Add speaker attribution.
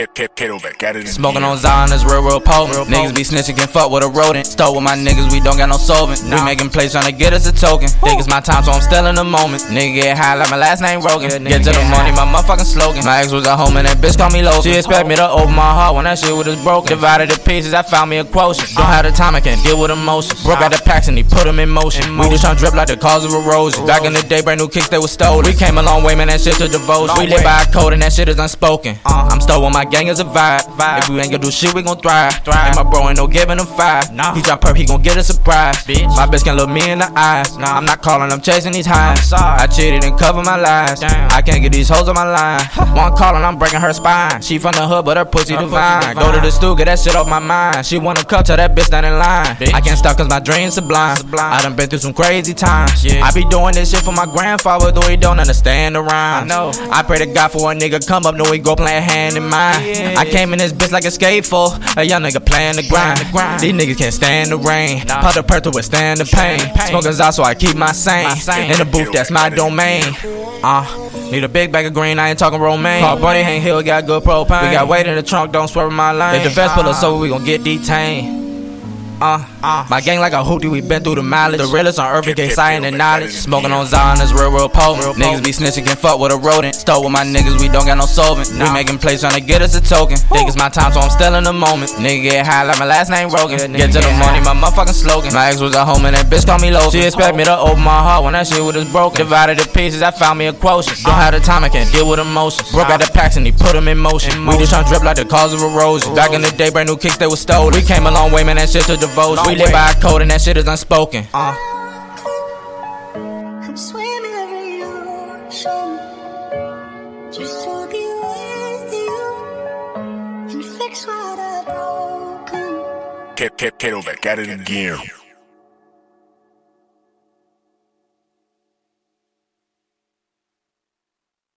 Speaker 1: Kato back at it again.
Speaker 2: Smoking on Zion, that's real potent. Niggas be snitching, can fuck with a rodent. Stole with my niggas, we don't got no solvent. We making plays tryna get us a token. Think it's my time, so I'm still in the moment. Nigga get high like my last name Rogan. Get to the money, my motherfucking slogan. My ex was at home and that bitch called me low. She expect me to open my heart when that shit was broken. Divided the pieces, I found me a quotient. Don't have the time, I can't deal with emotions. Broke out the packs and he put them in motion. We just tryna drip like the cause of erosion. Back in the day, brand new kicks, they was stolen. We came a long way, man, that shit to devotion. We live by a code and that shit is unspoken. I'm still with my gang as a vibe. If we ain't gonna do shit, we gon' thrive. And my bro ain't no giving him five. He drop perp, he gon' get a surprise. My bitch can look me in the eyes. I'm not calling, I'm chasing these highs. I cheated and covered my lies. I can't get these hoes on my line. One calling, I'm breaking her spine. She from the hood, but her pussy divine. Go to the stool, get that shit off my mind. She wanna cut to that bitch not in line. I can't stop cause my dreams sublime. I done been through some crazy times. I be doing this shit for my grandfather, though he don't understand the rhymes. I pray to God for a nigga come up, know we go play a hand in mine. I came in this bitch like a skateful, a young nigga playing the grind. These niggas can't stand the rain. Pop the perk to withstand the pain. Smokers out so I keep my sane. In the booth, that's my domain. Need a big bag of green, I ain't talking romaine. Call Bunny Hank Hill, got good propane. We got weight in the trunk, don't swerve in my lane. If the vest pull us over, we gon' get detained. My gang like a hoopty, we been through the mileage. The realest on earth, we get science and knowledge. Smoking on Zion, that's real potent. Niggas be snitching, can fuck with a rodent. Stole with my niggas, we don't got no solvent. We making plays tryna get us a token. Think it's my time, so I'm still in the moment. Nigga get high like my last name Rogan. Get to the money, my motherfucking slogan. My ex was at home and that bitch called me low. She expect me to open my heart when that shit was broken. Divided the pieces, I found me a quotient. Don't have the time, I can't deal with emotions. Broke out the packs and he put them in motion. We just tryna drip like the cause of erosion. Back in the day, brand new kicks, they was stolen. We came a long way, man, that shit to devotion. We live by a code and that shit is unspoken.
Speaker 3: I'm swimming every ocean just to be with you and fix what I've broken.
Speaker 1: Kato back at it again.